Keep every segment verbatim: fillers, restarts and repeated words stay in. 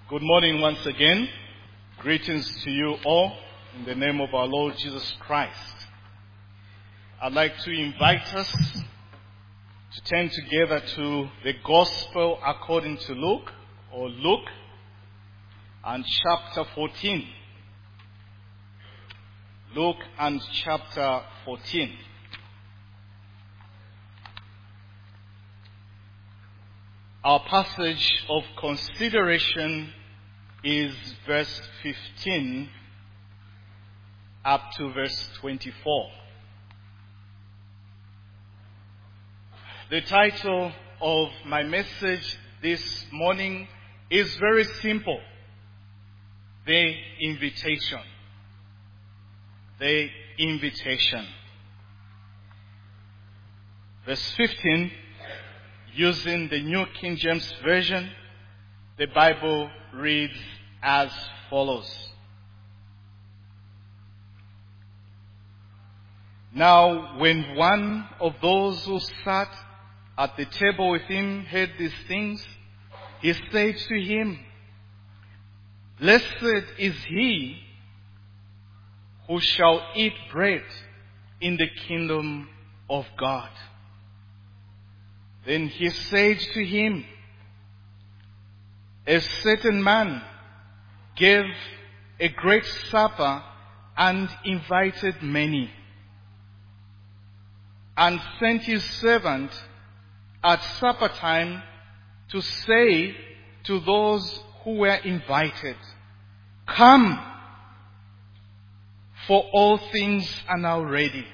Good morning once again. Greetings to you all in the name of our Lord Jesus Christ. I'd like to invite us to turn together to the Gospel according to Luke, or Luke, and chapter fourteen. Luke and chapter fourteen. Our passage of consideration is verse fifteen up to verse twenty-four. The title of my message this morning is very simple: The Invitation. The Invitation. Verse fifteen, using the New King James Version, the Bible reads as follows. Now, when one of those who sat at the table with him heard these things, he said to him, "Blessed is he who shall eat bread in the kingdom of God." Then he said to him, "A certain man gave a great supper and invited many, and sent his servant at supper time to say to those who were invited, 'Come, for all things are now ready.'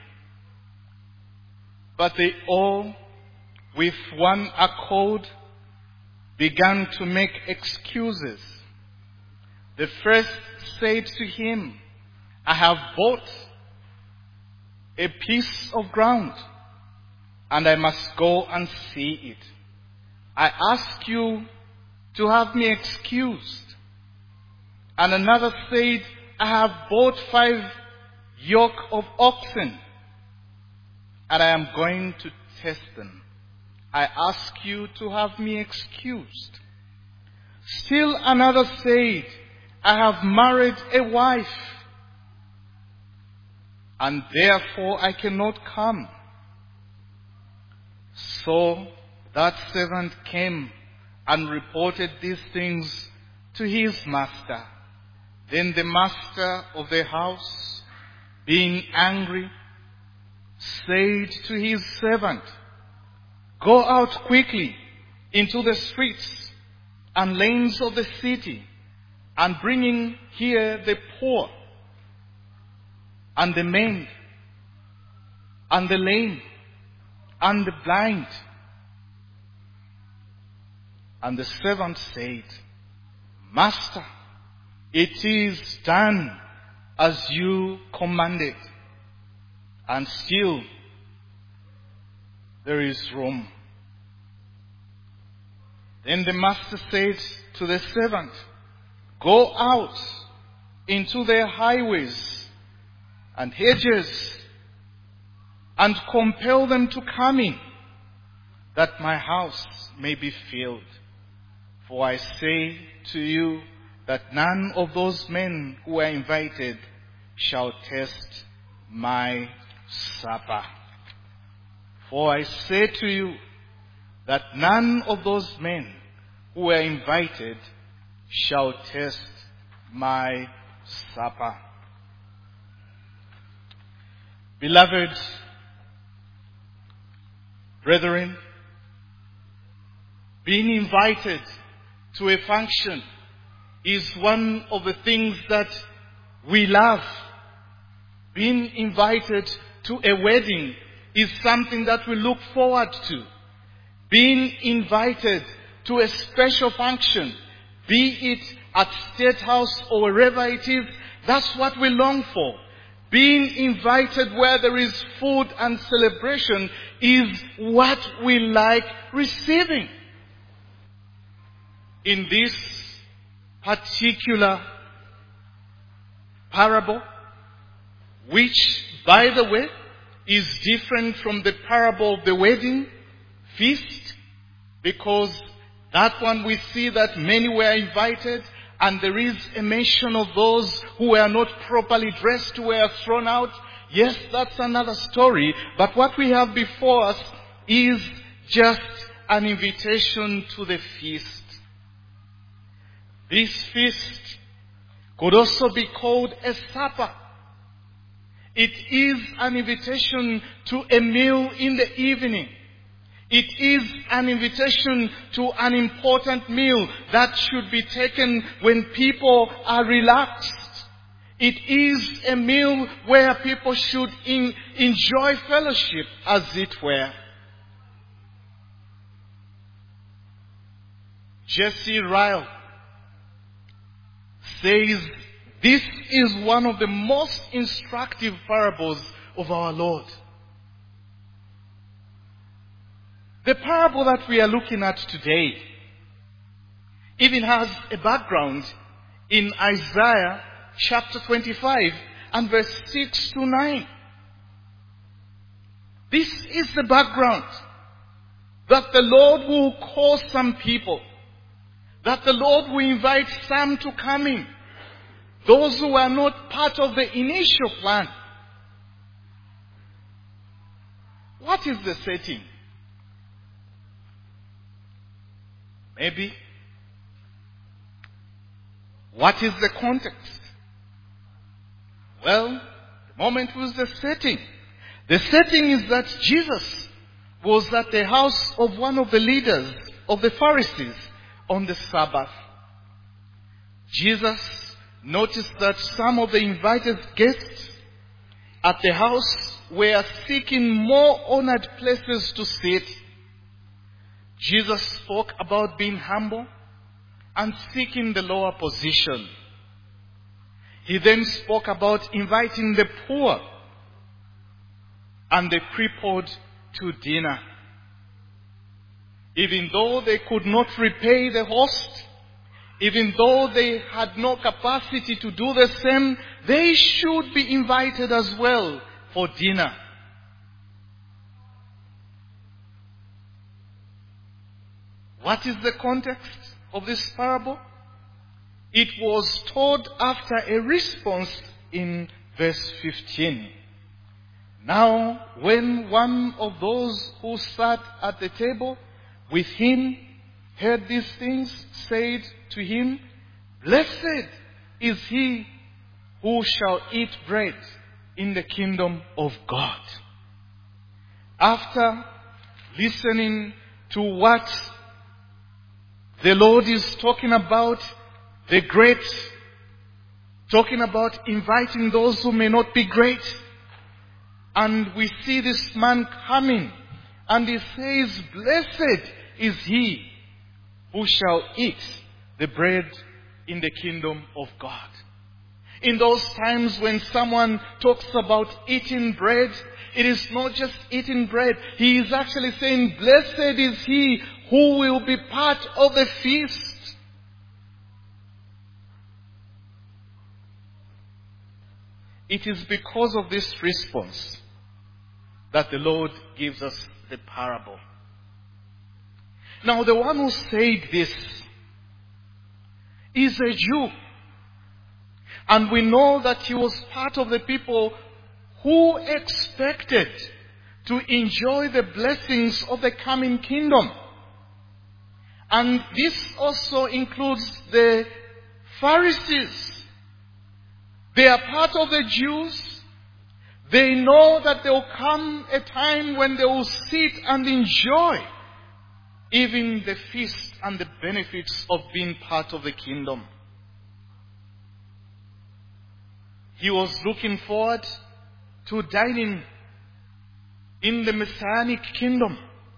But they all, with one accord, began to make excuses. The first said to him, 'I have bought a piece of ground, and I must go and see it. I ask you to have me excused.' And another said, 'I have bought five yoke of oxen, and I am going to test them. I ask you to have me excused.' Still another said, 'I have married a wife, and therefore I cannot come.' So that servant came and reported these things to his master. Then the master of the house, being angry, said to his servant, 'Go out quickly into the streets and lanes of the city, and bring in here the poor, and the maimed, and the lame, and the blind.' And the servant said, 'Master, it is done as you commanded, and still there is room.' Then the master said to the servant, 'Go out into the highways and hedges, and compel them to come in, that my house may be filled. For I say to you that none of those men who are invited shall taste my supper. For I say to you that none of those men who were invited shall taste my supper.'" Beloved brethren, being invited to a function is one of the things that we love. Being invited to a wedding is something that we look forward to. Being invited to a special function, be it at State House or wherever it is, that's what we long for. Being invited where there is food and celebration is what we like receiving. In this particular parable, which, by the way, is different from the parable of the wedding feast, because that one we see that many were invited and there is a mention of those who were not properly dressed, who were thrown out. Yes, that's another story. But what we have before us is just an invitation to the feast. This feast could also be called a supper. It is an invitation to a meal in the evening. It is an invitation to an important meal that should be taken when people are relaxed. It is a meal where people should in, enjoy fellowship, as it were. Jesse Ryle says this is one of the most instructive parables of our Lord. The parable that we are looking at today even has a background in Isaiah chapter twenty-five and verse six to nine. This is the background, that the Lord will call some people, that the Lord will invite some to come in, those who are not part of the initial plan. What is the setting? Maybe. What is the context? Well, the moment was the setting. The setting is that Jesus was at the house of one of the leaders of the Pharisees on the Sabbath. Jesus noticed that some of the invited guests at the house were seeking more honored places to sit. Jesus spoke about being humble and seeking the lower position. He then spoke about inviting the poor and the crippled to dinner. Even though they could not repay the host, even though they had no capacity to do the same, they should be invited as well for dinner. What is the context of this parable? It was told after a response in verse fifteen. Now, when one of those who sat at the table with him heard these things, said to him, "Blessed is he who shall eat bread in the kingdom of God." After listening to what the Lord is talking about, the great, talking about inviting those who may not be great, and we see this man coming, and he says, "Blessed is he who shall eat the bread in the kingdom of God." In those times when someone talks about eating bread, it is not just eating bread. He is actually saying, "Blessed is he who will be part of the feast." It is because of this response that the Lord gives us the parable. Now, the one who said this is a Jew. And we know that he was part of the people who expected to enjoy the blessings of the coming kingdom. And this also includes the Pharisees. They are part of the Jews. They know that there will come a time when they will sit and enjoy even the feast and the benefits of being part of the kingdom. He was looking forward to dining in the Messianic kingdom.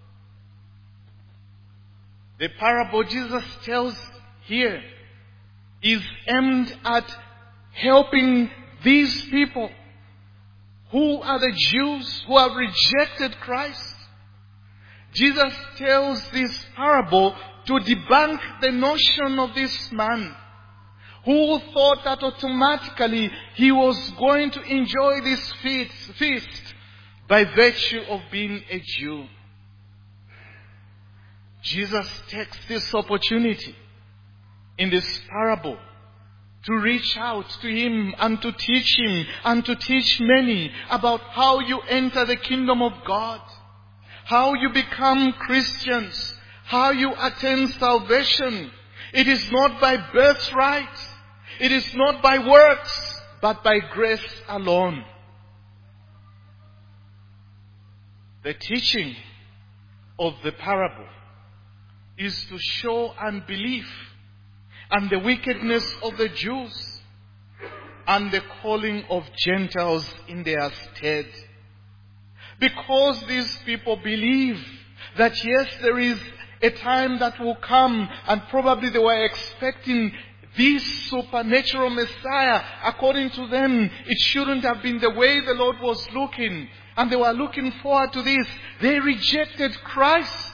The parable Jesus tells here is aimed at helping these people who are the Jews who have rejected Christ. Jesus tells this parable to debunk the notion of this man who thought that automatically he was going to enjoy this feast by virtue of being a Jew. Jesus takes this opportunity in this parable to reach out to him and to teach him and to teach many about how you enter the kingdom of God, how you become Christians, how you attain salvation. It is not by birthright, it is not by works, but by grace alone. The teaching of the parable is to show unbelief and the wickedness of the Jews and the calling of Gentiles in their stead. Because these people believe that yes, there is a time that will come, and probably they were expecting this supernatural Messiah. According to them, it shouldn't have been the way the Lord was looking, and they were looking forward to this. They rejected Christ.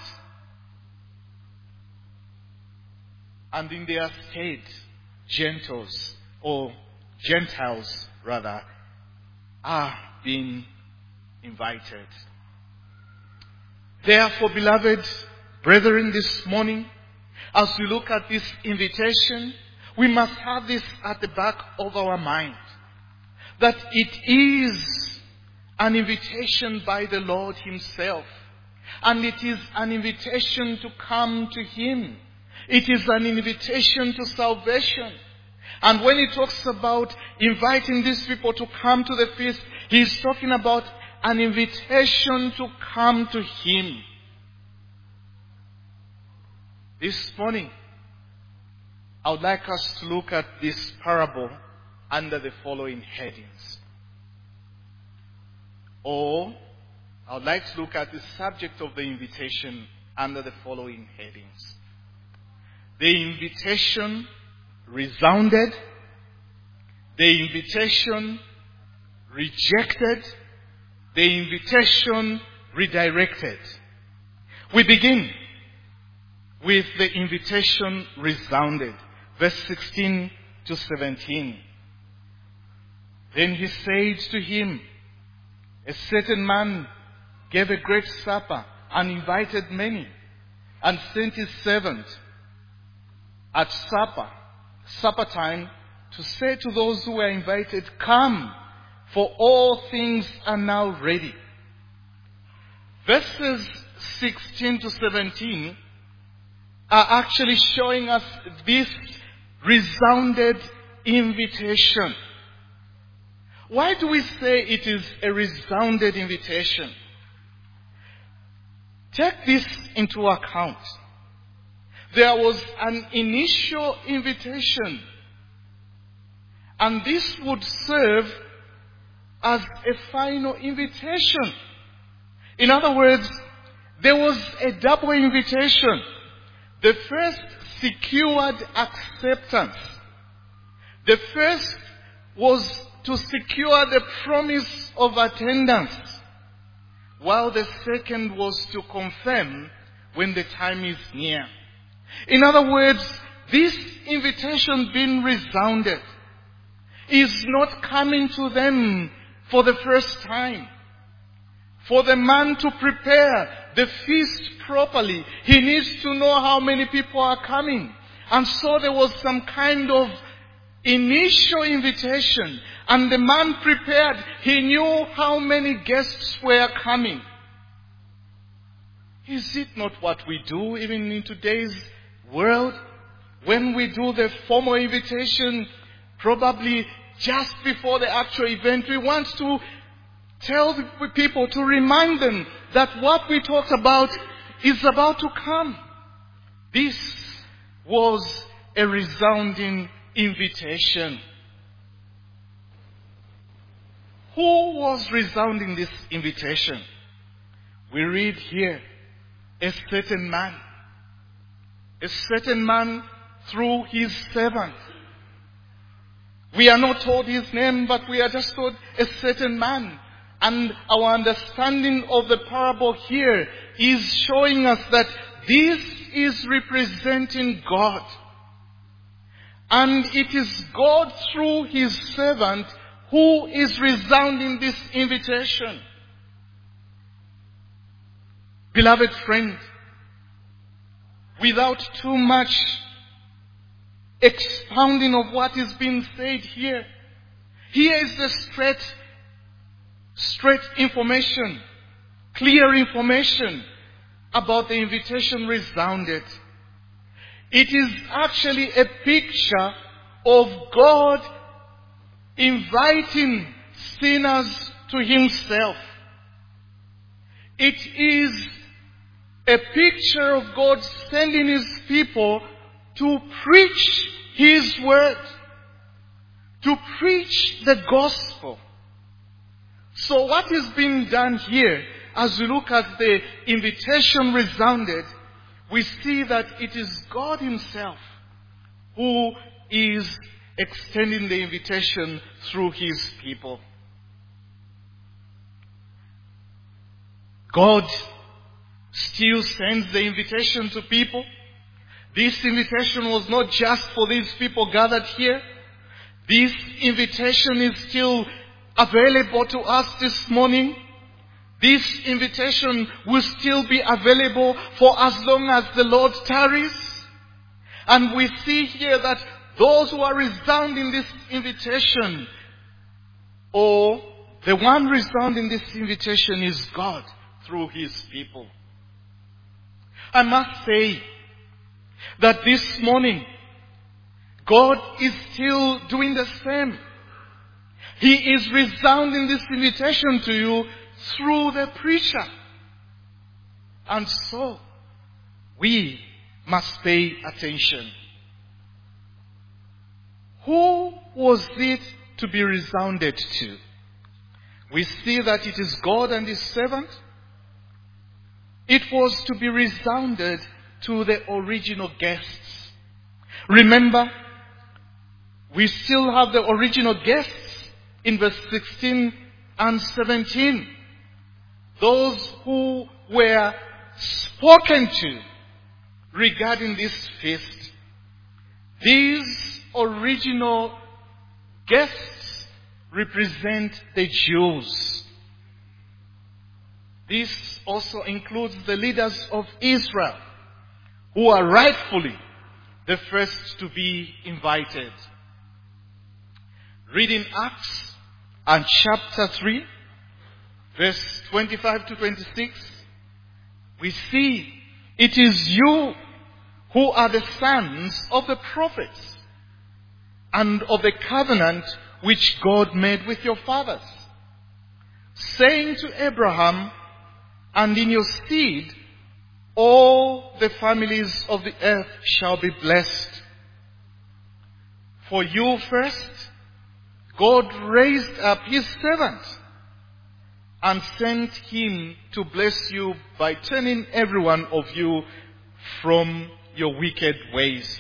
And in their stead, Gentiles, or Gentiles rather, are being invited. Therefore, beloved brethren, this morning, as we look at this invitation, we must have this at the back of our mind, that it is an invitation by the Lord himself, and it is an invitation to come to him. It is an invitation to salvation. And when he talks about inviting these people to come to the feast, he is talking about an invitation to come to him. This morning, I would like us to look at this parable under the following headings. Or, I would like to look at the subject of the invitation under the following headings. The invitation resounded, the invitation rejected, the invitation redirected. We begin with the invitation resounded. Verse sixteen to seventeen. Then he said to him, a certain man gave a great supper and invited many, and sent his servant at supper, supper time, to say to those who were invited, come, for all things are now ready. Verses sixteen to seventeen are actually showing us this resounded invitation. Why do we say it is a resounded invitation? Take this into account. There was an initial invitation, and this would serve as a final invitation. In other words, there was a double invitation. The first secured acceptance. The first was to secure the promise of attendance, while the second was to confirm when the time is near. In other words, this invitation being resounded is not coming to them for the first time. For the man to prepare the feast properly, he needs to know how many people are coming. And so there was some kind of initial invitation, and the man prepared. He knew how many guests were coming. Is it not what we do even in today's world? When we do the formal invitation, probably just before the actual event, we want to tell the people, to remind them that what we talked about is about to come. This was a resounding invitation. Who was resounding this invitation? We read here, a certain man. A certain man through his servant. We are not told his name, but we are just told a certain man. And our understanding of the parable here is showing us that this is representing God. And it is God through his servant who is resounding this invitation. Beloved friend, without too much expounding of what is being said here. Here is the straight, straight information, clear information about the invitation resounded. It is actually a picture of God inviting sinners to Himself. It is a picture of God sending His people to preach His word, to preach the gospel. So what is being done here, as we look at the invitation resounded, we see that it is God Himself who is extending the invitation through His people. God still sends the invitation to people. This invitation was not just for these people gathered here. This invitation is still available to us this morning. This invitation will still be available for as long as the Lord tarries. And we see here that those who are resounding this invitation, or the one resounding this invitation, is God through His people. I must say that this morning, God is still doing the same. He is resounding this invitation to you through the preacher. And so, we must pay attention. Who was it to be resounded to? We see that it is God and His servant. It was to be resounded to the original guests. Remember, we still have the original guests in verse sixteen and seventeen. Those who were spoken to regarding this feast. These original guests represent the Jews. This also includes the leaders of Israel, who are rightfully the first to be invited. Reading Acts and chapter three, verse twenty-five to twenty-six, we see it is you who are the sons of the prophets and of the covenant which God made with your fathers, saying to Abraham, and in your seed all the families of the earth shall be blessed. For you first, God raised up His servant and sent Him to bless you by turning every one of you from your wicked ways.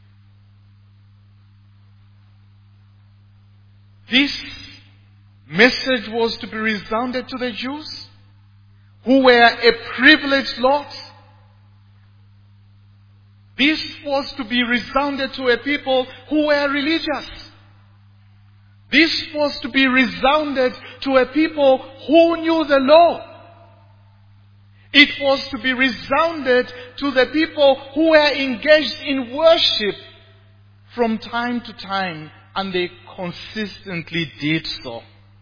This message was to be resounded to the Jews, who were a privileged lot. This was to be resounded to a people who were religious. This was to be resounded to a people who knew the law. It was to be resounded to the people who were engaged in worship from time to time, and they consistently did so.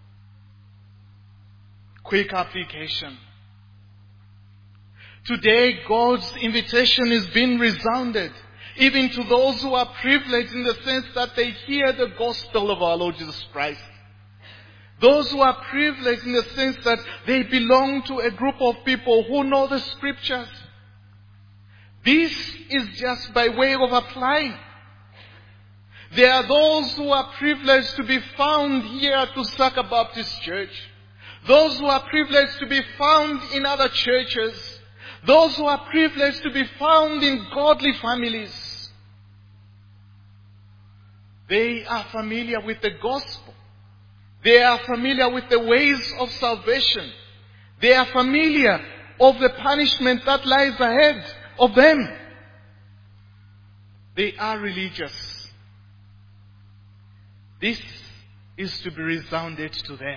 Quick application. Today, God's invitation is being resounded, even to those who are privileged in the sense that they hear the gospel of our Lord Jesus Christ. Those who are privileged in the sense that they belong to a group of people who know the scriptures. This is just by way of applying. There are those who are privileged to be found here at Lusaka Baptist Church. Those who are privileged to be found in other churches. Those who are privileged to be found in godly families. They are familiar with the gospel. They are familiar with the ways of salvation. They are familiar of the punishment that lies ahead of them. They are religious. This is to be resounded to them.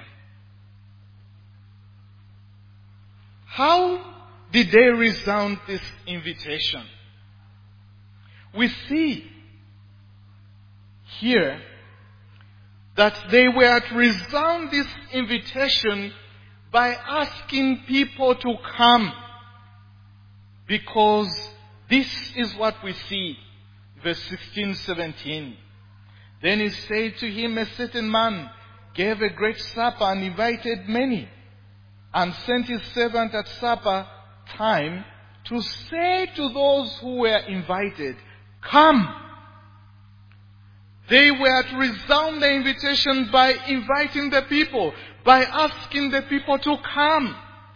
How did they resound this invitation? We see here that they were to resound this invitation by asking people to come. Because this is what we see. Verse sixteen, seventeen. Then he said to him, a certain man gave a great supper and invited many, and sent his servant at supper time to say to those who were invited, come. They were to resound the invitation by inviting the people, by asking the people to come.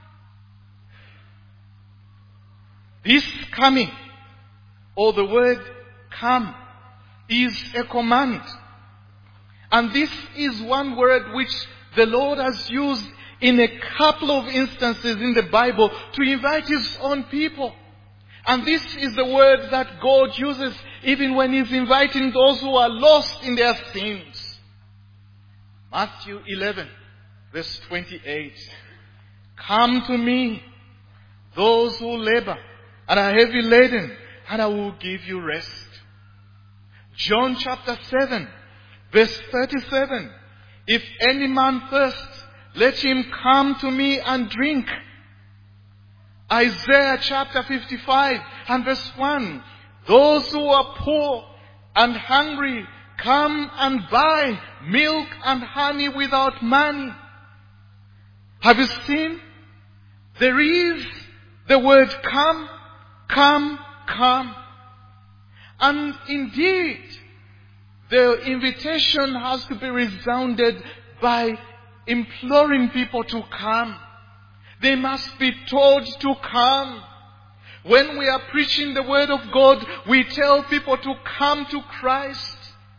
This coming, or the word come, is a command. And this is one word which the Lord has used in a couple of instances in the Bible to invite His own people. And this is the word that God uses even when He's inviting those who are lost in their sins. Matthew eleven, verse twenty-eight. Come to me, those who labor and are heavy laden, and I will give you rest. John chapter seven, verse thirty-seven. If any man thirst, let him come to me and drink. Isaiah chapter fifty-five and verse one. Those who are poor and hungry, come and buy milk and honey without money. Have you seen? There is the word come, come, come. And indeed, the invitation has to be resounded by imploring people to come. They must be told to come. When we are preaching the word of God, we tell people to come to Christ.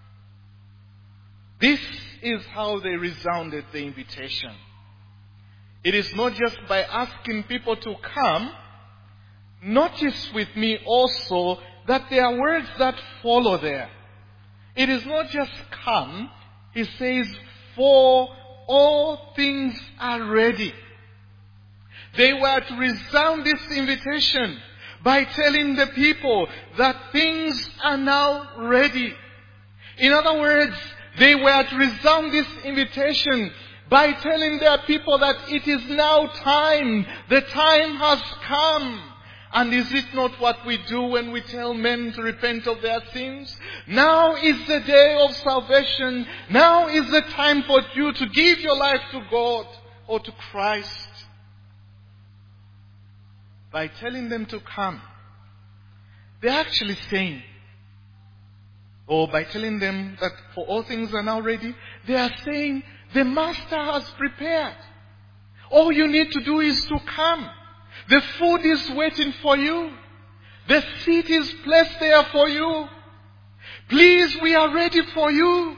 This is how they resounded the invitation. It is not just by asking people to come. Notice with me also that there are words that follow there. It is not just come. He says, for all things are ready. They were to resound this invitation by telling the people that things are now ready. In other words, they were to resound this invitation by telling their people that it is now time. The time has come. And is it not what we do when we tell men to repent of their sins? Now is the day of salvation. Now is the time for you to give your life to God or to Christ. By telling them to come, they're actually saying, or by telling them that for all things are now ready, they are saying, the Master has prepared. All you need to do is to come. The food is waiting for you. The seat is placed there for you. Please, we are ready for you.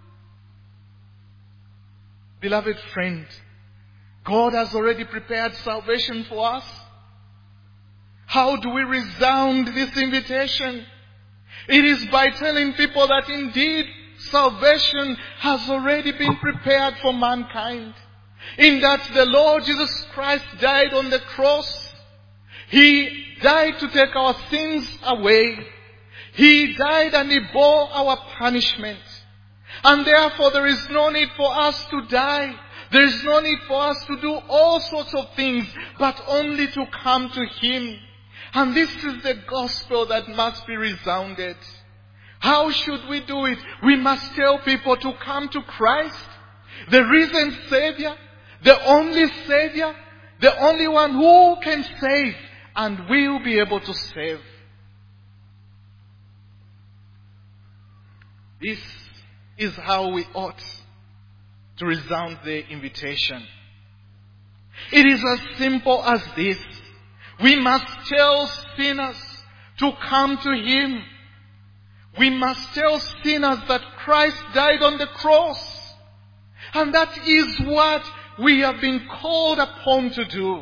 Beloved friend, God has already prepared salvation for us. How do we resound this invitation? It is by telling people that indeed salvation has already been prepared for mankind. In that the Lord Jesus Christ died on the cross. He died to take our sins away. He died and He bore our punishment. And therefore there is no need for us to die. There is no need for us to do all sorts of things, but only to come to Him. And this is the gospel that must be resounded. How should we do it? We must tell people to come to Christ, the risen Savior, the only Savior, the only one who can save and will be able to save. This is how we ought to resound the invitation. It is as simple as this. We must tell sinners to come to Him. We must tell sinners that Christ died on the cross. And that is what we have been called upon to do.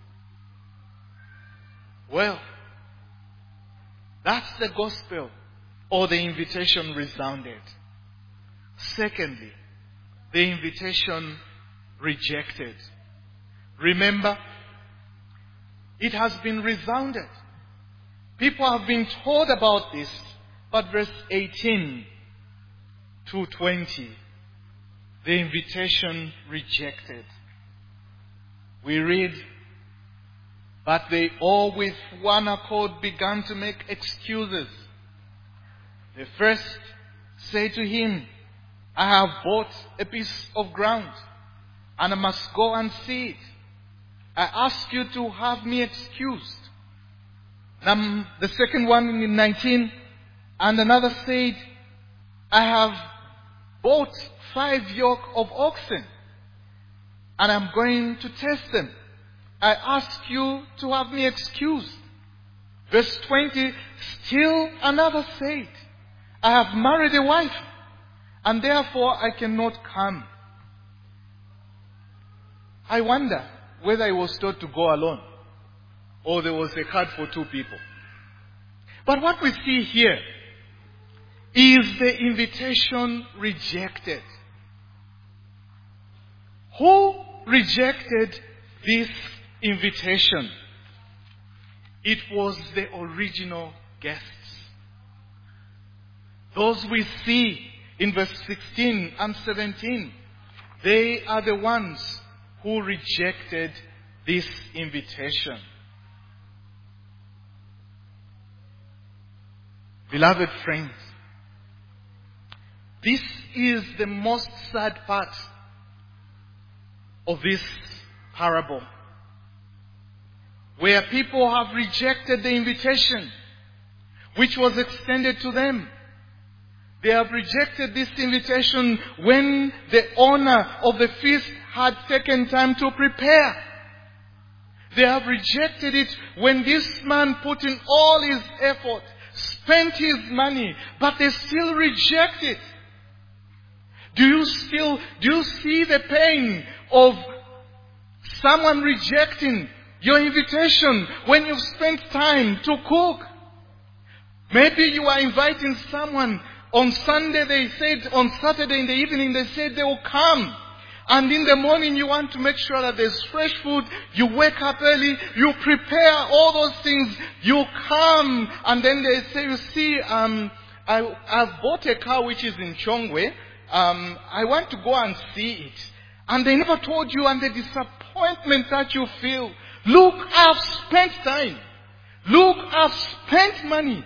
Well, that's the gospel or the invitation resounded. Secondly, the invitation rejected. Remember, it has been resounded. People have been told about this. But verse eighteen, two twenty, the invitation rejected. We read, but they all with one accord began to make excuses. The first said to him, I have bought a piece of ground, and I must go and see it. I ask you to have me excused. Um, the second one in nineteen, and another said, I have bought five yoke of oxen, and I'm going to test them. I ask you to have me excused. Verse twenty, still another said, I have married a wife, and therefore I cannot come. I wonder whether I was told to go alone, or there was a card for two people. But what we see here is the invitation rejected. Who rejected this invitation? It was the original guests. Those we see in verse sixteen and seventeen, they are the ones who rejected this invitation. Beloved friends, this is the most sad part of this parable, where people have rejected the invitation which was extended to them. They have rejected this invitation when the owner of the feast had taken time to prepare. They have rejected it when this man put in all his effort, spent his money, but they still reject it. Do you still, do you see the pain of someone rejecting your invitation when you've spent time to cook? Maybe you are inviting someone. On Sunday they said, on Saturday in the evening they said they will come. And in the morning you want to make sure that there's fresh food. You wake up early, you prepare all those things, you come. And then they say, you see, um, I, I've bought a car which is in Chongwe. Um, I want to go and see it. And they never told you, and the disappointment that you feel. Look, I've spent time. Look, I've spent money.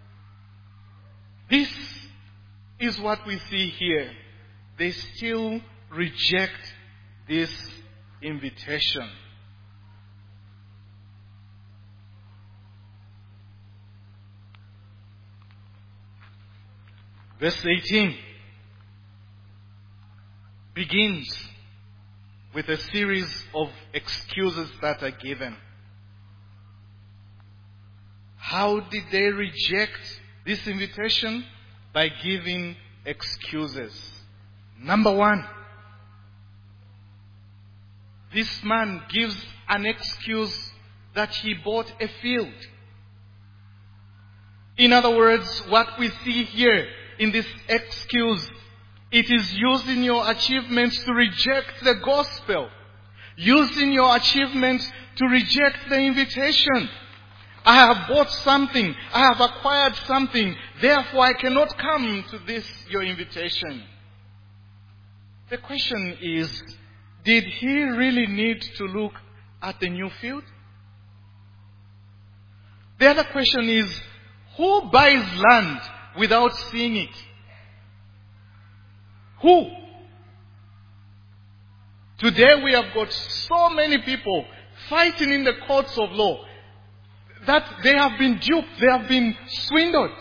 This is what we see here. They still reject this invitation. Verse eighteen begins with a series of excuses that are given. How did they reject this invitation? By giving excuses. Number one, this man gives an excuse that he bought a field. In other words, what we see here in this excuse, it is using your achievements to reject the gospel. Using your achievements to reject the invitation. I have bought something. I have acquired something. Therefore, I cannot come to this, your invitation. The question is, did he really need to look at the new field? The other question is, who buys land without seeing it? Who? Today we have got so many people fighting in the courts of law that they have been duped, they have been swindled.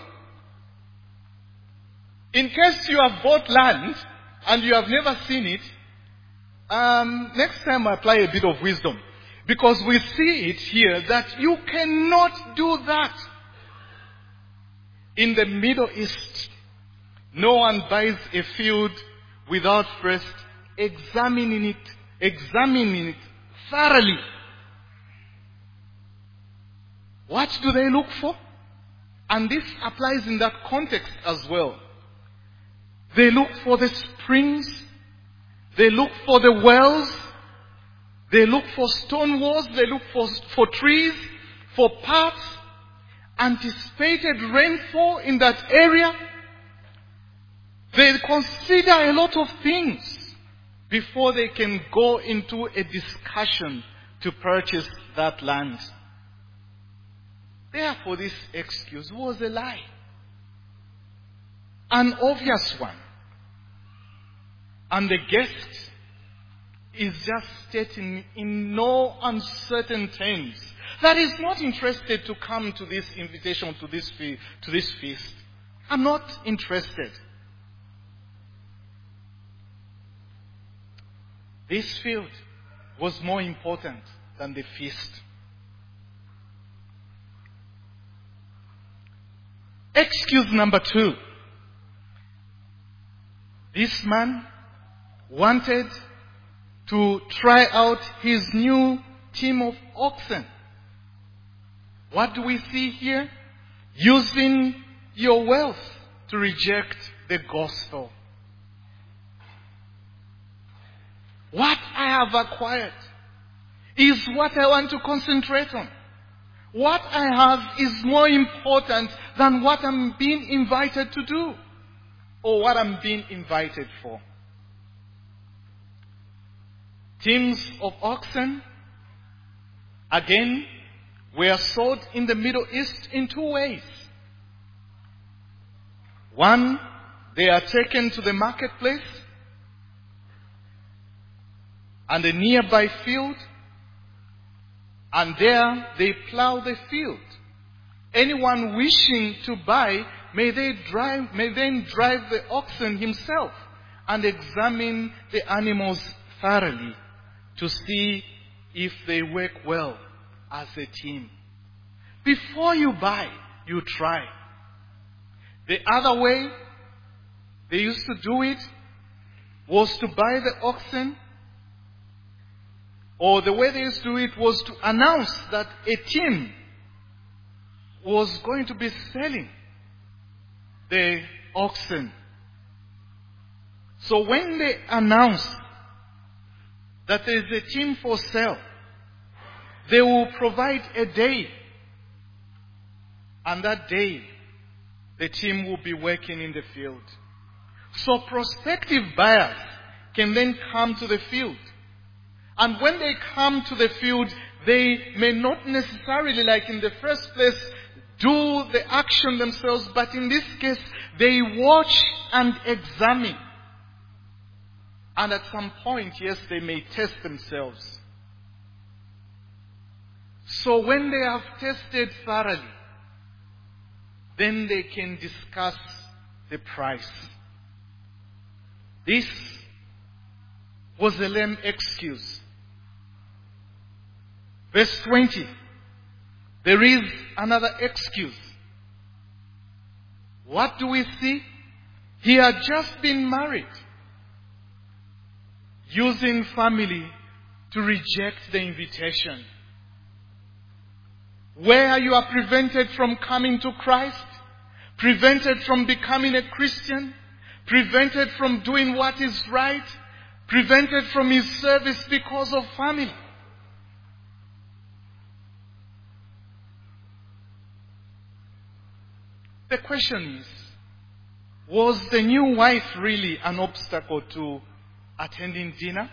In case you have bought land and you have never seen it, um, next time apply a bit of wisdom. Because we see it here that you cannot do that. In the Middle East, no one buys a field without first examining it, examining it thoroughly. What do they look for? And this applies in that context as well. They look for the springs. They look for the wells. They look for stone walls. They look for, for trees, for paths, anticipated rainfall in that area. They consider a lot of things before they can go into a discussion to purchase that land. Therefore, this excuse was a lie. An obvious one. And the guest is just stating in no uncertain terms that he's not interested to come to this invitation, to this fe- to this feast. I'm not interested. This field was more important than the feast. Excuse number two. This man wanted to try out his new team of oxen. What do we see here? Using your wealth to reject the gospel. What I have acquired is what I want to concentrate on. What I have is more important than what I'm being invited to do or what I'm being invited for. Teams of oxen, again, were sold in the Middle East in two ways. One, they are taken to the marketplace and a nearby field, and there they plow the field. Anyone wishing to buy may they drive, may then drive the oxen himself and examine the animals thoroughly to see if they work well as a team. Before you buy, you try. The other way they used to do it was to buy the oxen, or the way they used to do it was to announce that a team was going to be selling the oxen. So when they announce that there is a team for sale, they will provide a day. And that day, the team will be working in the field. So prospective buyers can then come to the field. And when they come to the field, they may not necessarily, like in the first place, do the action themselves, but in this case, they watch and examine. And at some point, yes, they may test themselves. So when they have tested thoroughly, then they can discuss the price. This was a lame excuse. Verse twenty. There is another excuse. What do we see? He had just been married, using family to reject the invitation. Where you are prevented from coming to Christ, prevented from becoming a Christian, prevented from doing what is right, prevented from his service because of family. The question is, was the new wife really an obstacle to attending dinner?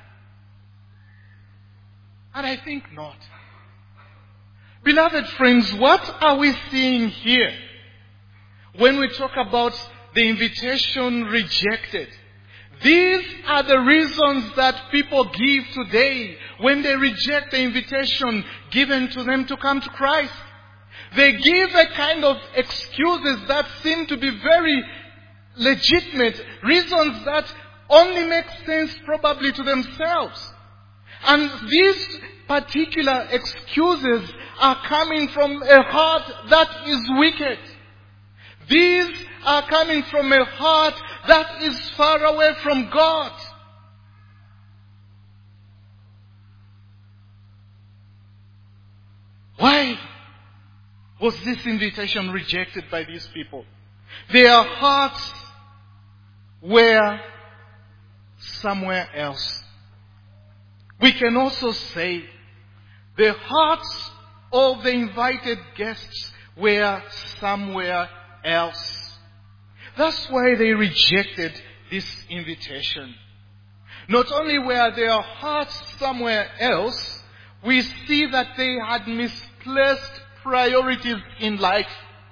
And I think not. Beloved friends, what are we seeing here when we talk about the invitation rejected? These are the reasons that people give today when they reject the invitation given to them to come to Christ. They give a kind of excuses that seem to be very legitimate, reasons that only make sense probably to themselves. And these particular excuses are coming from a heart that is wicked. These are coming from a heart that is far away from God. Why was this invitation rejected by these people? Their hearts were somewhere else. We can also say the hearts of the invited guests were somewhere else. That's why they rejected this invitation. Not only were their hearts somewhere else, we see that they had misplaced priorities in life.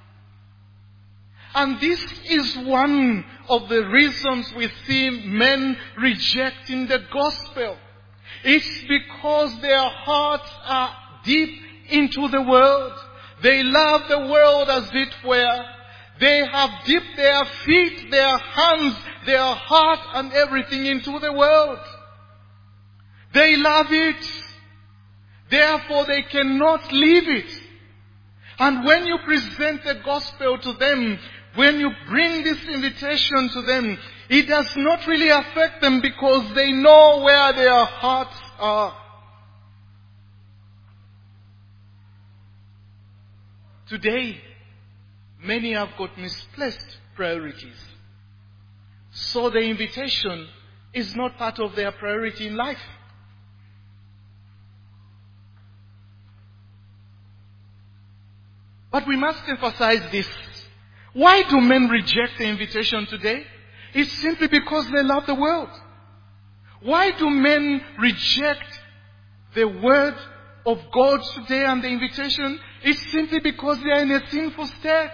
And this is one of the reasons we see men rejecting the gospel. It's because their hearts are deep into the world. They love the world as it were. They have dipped their feet, their hands, their heart and everything into the world. They love it. Therefore they cannot leave it. And when you present the gospel to them, when you bring this invitation to them, it does not really affect them because they know where their hearts are. Today, many have got misplaced priorities. So the invitation is not part of their priority in life. But we must emphasize this. Why do men reject the invitation today? It's simply because they love the world. Why do men reject the word of God today and the invitation? It's simply because they are in a sinful state.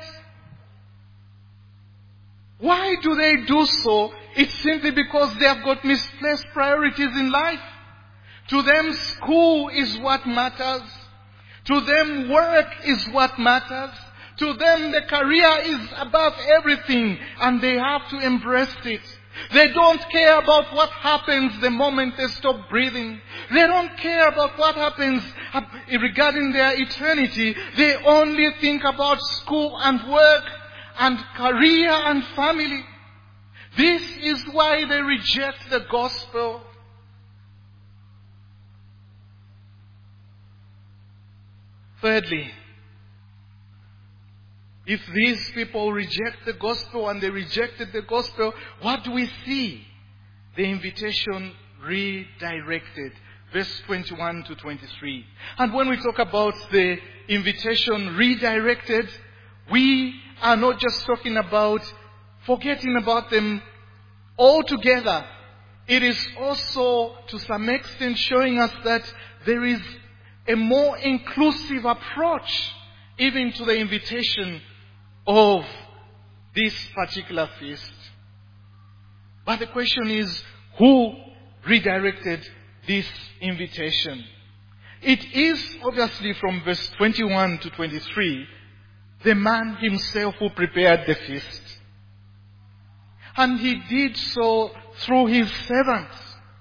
Why do they do so? It's simply because they have got misplaced priorities in life. To them, school is what matters. To them, work is what matters. To them, the career is above everything, and they have to embrace it. They don't care about what happens the moment they stop breathing. They don't care about what happens regarding their eternity. They only think about school and work and career and family. This is why they reject the gospel. Thirdly, if these people reject the gospel and they rejected the gospel, what do we see? The invitation redirected. Verse twenty-one to twenty-three. And when we talk about the invitation redirected, we are not just talking about forgetting about them altogether. It is also to some extent showing us that there is a more inclusive approach even to the invitation of this particular feast. But the question is, who redirected this invitation? It is obviously from verse twenty-one to twenty-three, the man himself who prepared the feast. And he did so through his servants.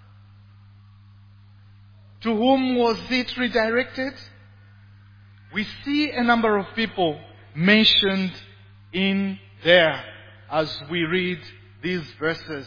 To whom was it redirected? We see a number of people mentioned in there as we read these verses.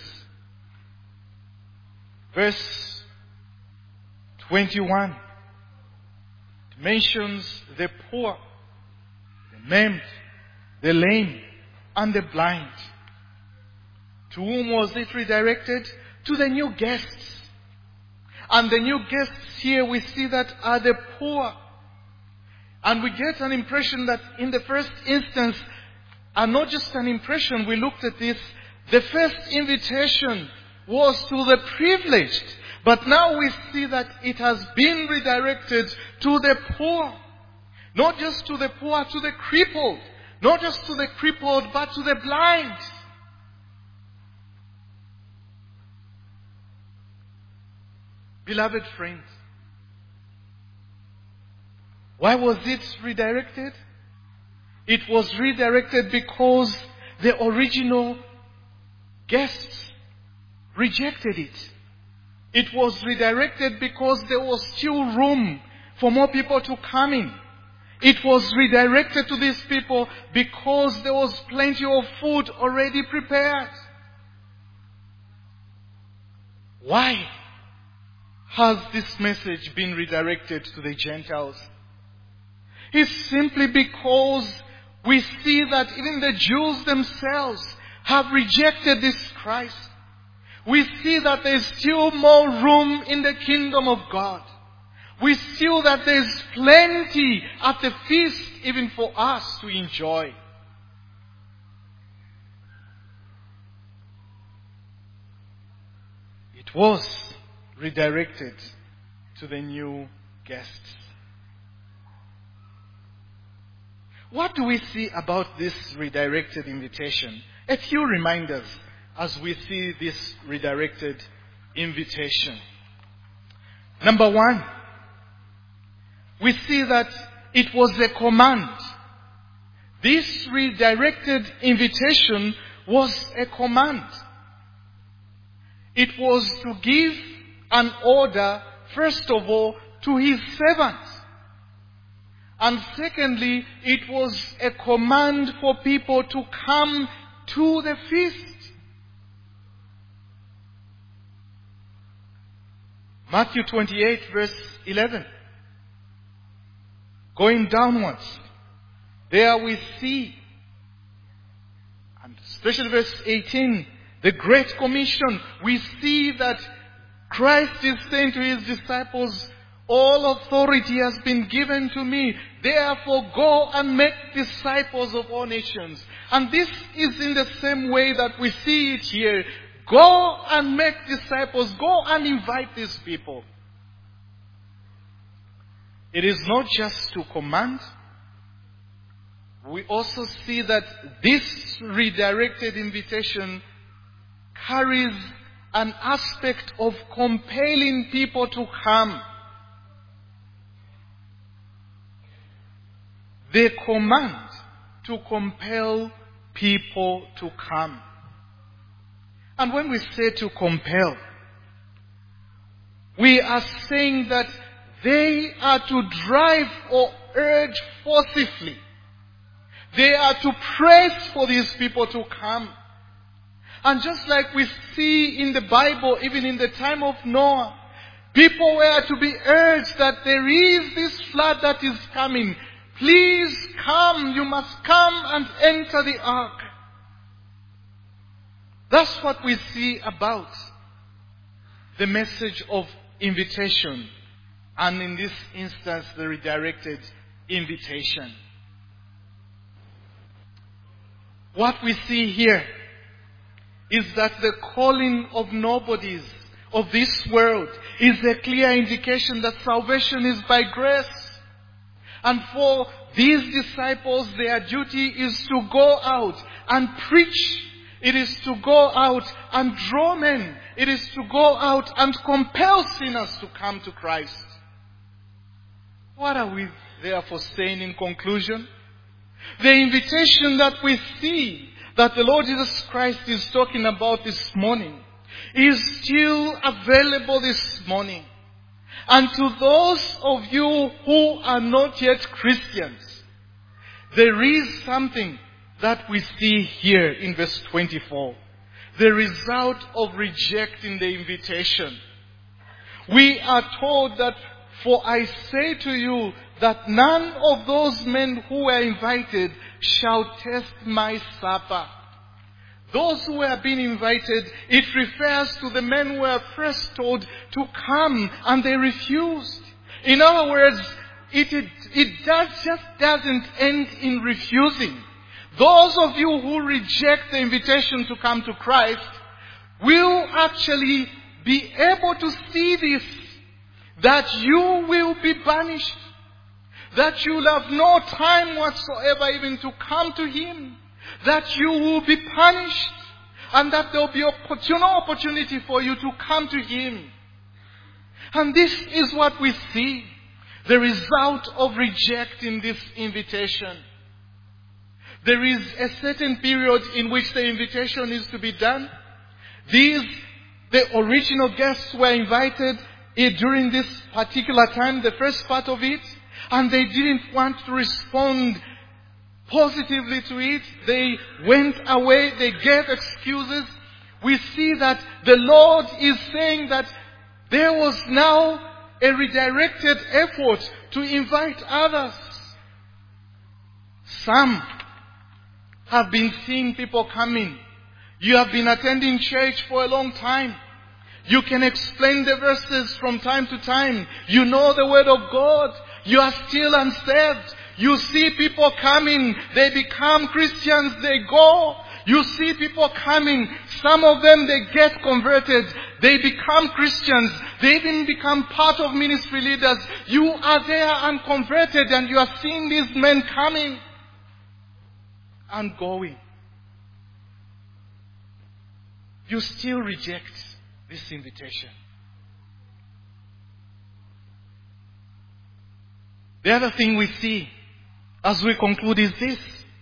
Verse twenty-one mentions the poor, the maimed, the lame, and the blind. To whom was it redirected? To the new guests. And the new guests here we see that are the poor. And we get an impression that in the first instance, and not just an impression, we looked at this, the first invitation was to the privileged. But now we see that it has been redirected to the poor. Not just to the poor, to the crippled. Not just to the crippled, but to the blind. Beloved friends, why was it redirected? It was redirected because the original guests rejected it. It was redirected because there was still room for more people to come in. It was redirected to these people because there was plenty of food already prepared. Why has this message been redirected to the Gentiles? It's simply because we see that even the Jews themselves have rejected this Christ. We see that there's still more room in the kingdom of God. We see that there's plenty at the feast even for us to enjoy. it was redirected to the new guests. What do we see about this redirected invitation? A few reminders as we see this redirected invitation. Number one, we see that it was a command. This redirected invitation was a command. It was to give an order, first of all, to his servants. And secondly, it was a command for people to come to the feast. Matthew twenty-eight verse eleven. Going downwards, there we see, and especially verse eighteen, the Great Commission, we see that Christ is saying to his disciples, all authority has been given to me. Therefore go and make disciples of all nations. And this is in the same way that we see it here. Go and make disciples. Go and invite these people. It is not just to command. We also see that this redirected invitation carries an aspect of compelling people to come. They command to compel people to come. And when we say to compel, we are saying that they are to drive or urge forcibly. They are to press for these people to come. And just like we see in the Bible, even in the time of Noah, people were to be urged that there is this flood that is coming. Please come, you must come and enter the ark. That's what we see about the message of invitation. And in this instance, the redirected invitation. What we see here is that the calling of nobodies of this world is a clear indication that salvation is by grace. And for these disciples, their duty is to go out and preach. It is to go out and draw men. It is to go out and compel sinners to come to Christ. What are we therefore saying in conclusion? The invitation that we see that the Lord Jesus Christ is talking about this morning is still available this morning. And to those of you who are not yet Christians, there is something that we see here in verse twenty-four. The result of rejecting the invitation. We are told that, for I say to you that none of those men who were invited shall taste my supper. Those who have been invited, it refers to the men who were first told to come and they refused. In other words, it, it, it does, just doesn't end in refusing. Those of you who reject the invitation to come to Christ will actually be able to see this, that you will be banished, that you'll have no time whatsoever even to come to Him, that you will be punished, and that there will be opportun- no opportunity for you to come to Him. And this is what we see, the result of rejecting this invitation. There is a certain period in which the invitation is to be done. These, the original guests were invited during this particular time, the first part of it, and they didn't want to respond positively to it. They went away. They gave excuses. We see that the Lord is saying that there was now a redirected effort to invite others. Some have been seeing people coming. You have been attending church for a long time. You can explain the verses from time to time. You know the word of God. You are still unsaved. You see people coming. They become Christians. They go. You see people coming. Some of them, they get converted. They become Christians. They even become part of ministry leaders. You are there unconverted and you are seeing these men coming and going. You still reject this invitation. The other thing we see as we conclude is this: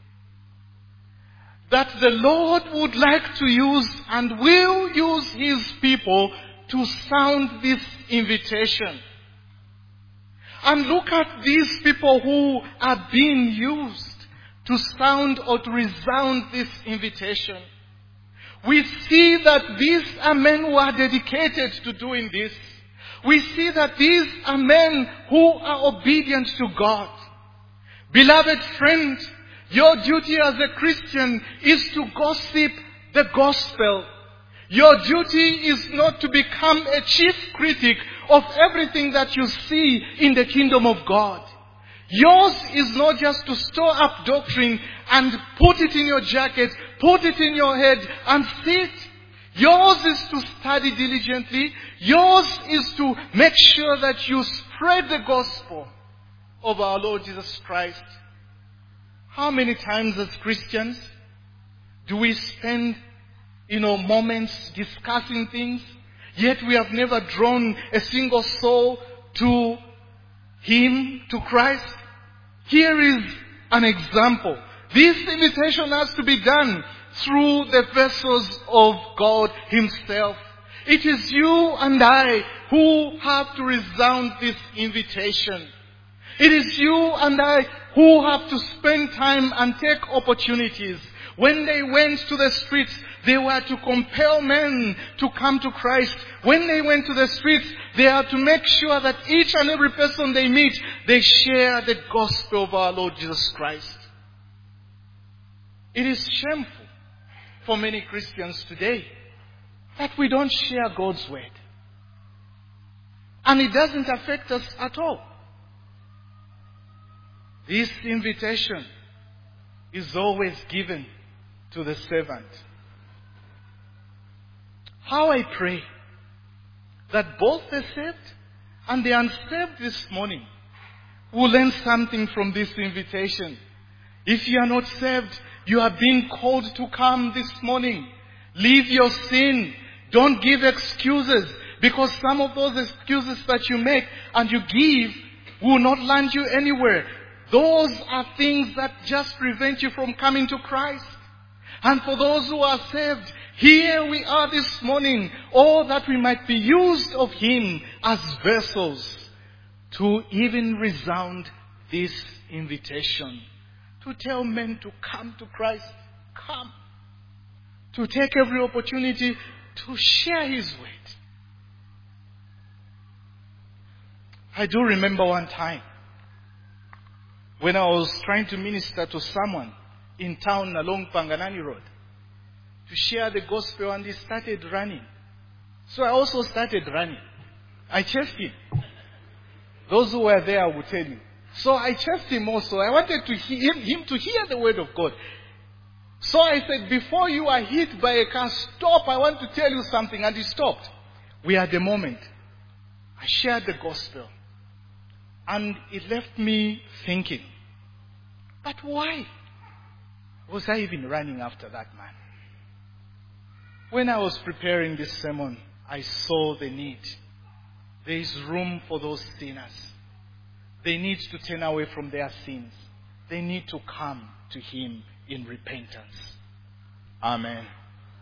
that the Lord would like to use and will use His people to sound this invitation. And look at these people who are being used to sound or to resound this invitation. We see that these are men who are dedicated to doing this. We see that these are men who are obedient to God. Beloved friend, your duty as a Christian is to gossip the gospel. Your duty is not to become a chief critic of everything that you see in the kingdom of God. Yours is not just to store up doctrine and put it in your jacket, put it in your head and sit. Yours is to study diligently. Yours is to make sure that you spread the gospel of our Lord Jesus Christ. How many times as Christians do we spend, you know, moments discussing things, yet we have never drawn a single soul to Him, to Christ? Here is an example. This invitation has to be done through the vessels of God Himself. It is you and I who have to resound this invitation. It is you and I who have to spend time and take opportunities. When they went to the streets, they were to compel men to come to Christ. When they went to the streets, they are to make sure that each and every person they meet, they share the gospel of our Lord Jesus Christ. It is shameful for many Christians today that we don't share God's word. And it doesn't affect us at all. This invitation is always given to the servant. How I pray that both the saved and the unsaved this morning will learn something from this invitation. If you are not saved, you are being called to come this morning. Leave your sin. Don't give excuses, because some of those excuses that you make and you give will not land you anywhere. Those are things that just prevent you from coming to Christ. And for those who are saved, here we are this morning, all that we might be used of Him as vessels to even resound this invitation. To tell men to come to Christ. Come. To take every opportunity to share His word. I do remember one time when I was trying to minister to someone in town along Panganani Road to share the gospel, and he started running. So I also started running. I chased him. Those who were there will tell you. So I chased him also. I wanted to hear him to hear the word of God. So I said, before you are hit by a car, stop. I want to tell you something. And he stopped. We are at the moment. I shared the gospel. And it left me thinking, but why was I even running after that man? When I was preparing this sermon, I saw the need. There is room for those sinners. They need to turn away from their sins. They need to come to Him in repentance. Amen.